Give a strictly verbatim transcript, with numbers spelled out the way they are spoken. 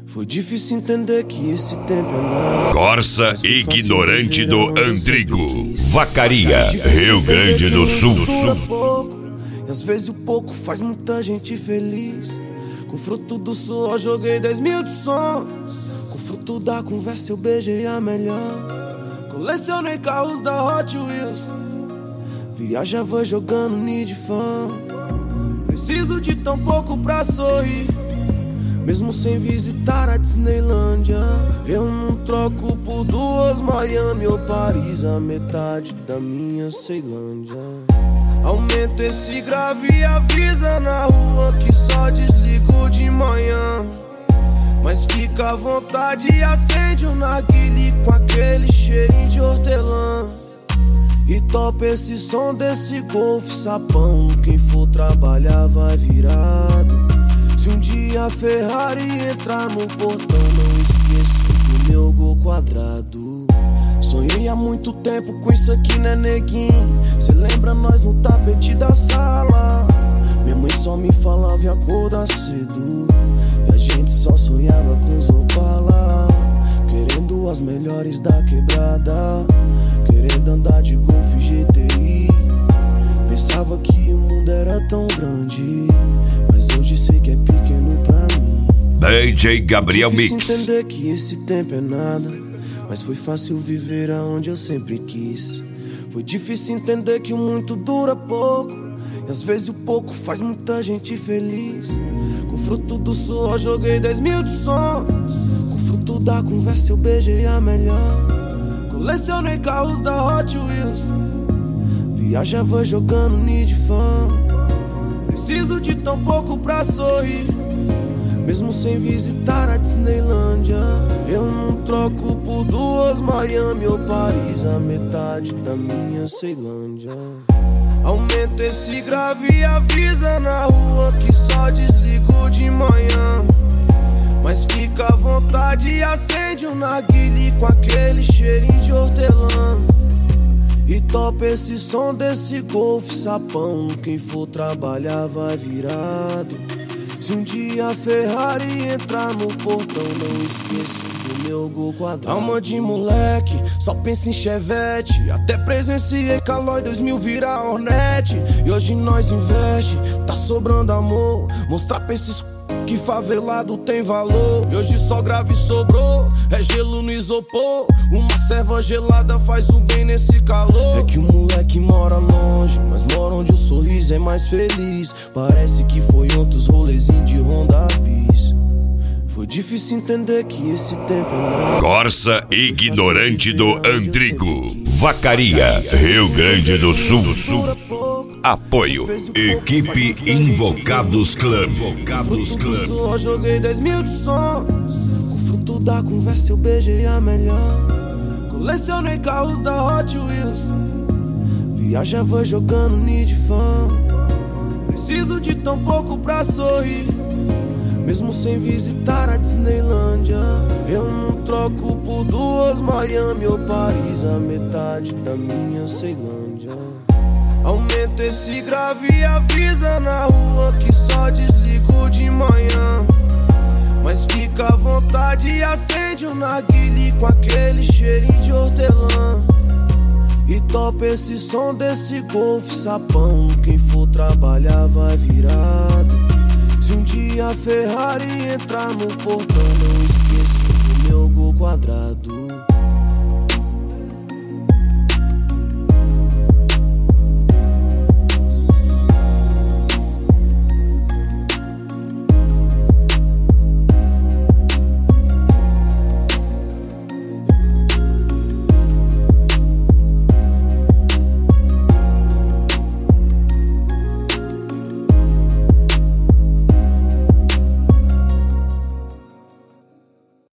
Foi difícil entender que esse tempo é nada. Corsa ignorante do Andrigo, Vacaria, Rio Grande do Sul. Pouco, e às vezes o pouco faz muita gente feliz. Com fruto do suor joguei dez mil de sons. Com fruto da conversa eu beijei a melhor. Colecionei carros da Hot Wheels. Viajava jogando Need Fan. Preciso de tão pouco pra sorrir, mesmo sem visitar a Disneylândia. Eu não troco por duas Miami ou Paris, a metade da minha Ceilândia. Aumenta esse grave e avisa na rua que só desligo de manhã. Mas fica à vontade e acende um narguile com aquele cheirinho de hortelã. E topa esse som desse Golf sapão. Quem for trabalhar vai virado. Se um dia a Ferrari entrar no portão, não esqueço do meu gol quadrado. Sonhei há muito tempo com isso aqui, né, neguinho? Cê lembra nós no tapete da sala? Minha mãe só me falava em acordar cedo, e a gente só sonhava com os Opala, querendo as melhores da quebrada, querendo andar de Golf G T I. Pensava que o mundo era tão grande, mas hoje sei que é pequeno pra mim. D J Gabriel Mix. Mix. Entender que esse tempo é nada, mas foi fácil viver aonde eu sempre quis. Foi difícil entender que o muito dura pouco, e às vezes o pouco faz muita gente feliz. Com fruto do suor joguei dez mil de sons. Com fruto da conversa eu beijei a melhor. Colecionei carros da Hot Wheels. Viajava jogando Need Fan. Preciso de tão pouco pra sorrir, mesmo sem visitar a Disneylândia. Eu não troco por duas Miami ou Paris, a metade da minha Ceilândia. Aumenta esse grave e avisa na rua que só desligo de manhã. Mas fica à vontade e acende um narguile com aquele cheirinho de hortelã. E topa esse som desse Golf sapão. Quem for trabalhar vai virado. Se um dia a Ferrari entrar no portão, não esqueço do meu gol quadrado. Alma de moleque, só pensa em Chevette. Até presenciei Calói dois mil virar Hornet. E hoje nós investe, tá sobrando amor. Mostrar pra esses que favelado tem valor. E hoje só grave sobrou, é gelo no isopor. Uma serva gelada faz um bem nesse calor. É que o moleque mora longe, mas mora onde o sorriso é mais feliz. Parece que foi ontem os rolezinhos de Honda Bis. Foi difícil entender que esse tempo é nada. Corsa ignorante do Andrigo, Vacaria, Rio Grande do Sul. Apoio Equipe Invocados Club. Invocados Club. Só joguei dez mil de sons. Com fruto da conversa eu beijei a melhor. Colecionei carros da Hot Wheels. Viajava jogando Need Fan. Preciso de tão pouco pra sorrir, mesmo sem visitar a Disneylândia. Eu não troco por duas Miami ou Paris, a metade da minha Ceilândia. Aumenta esse grave e avisa na rua que só desligo de manhã. Mas fica à vontade e acende um narguile com aquele cheirinho de hortelã. E topa esse som desse Golf sapão. Quem for trabalhar vai virado. Se um dia a Ferrari entrar no portão, não esqueço do meu gol quadrado.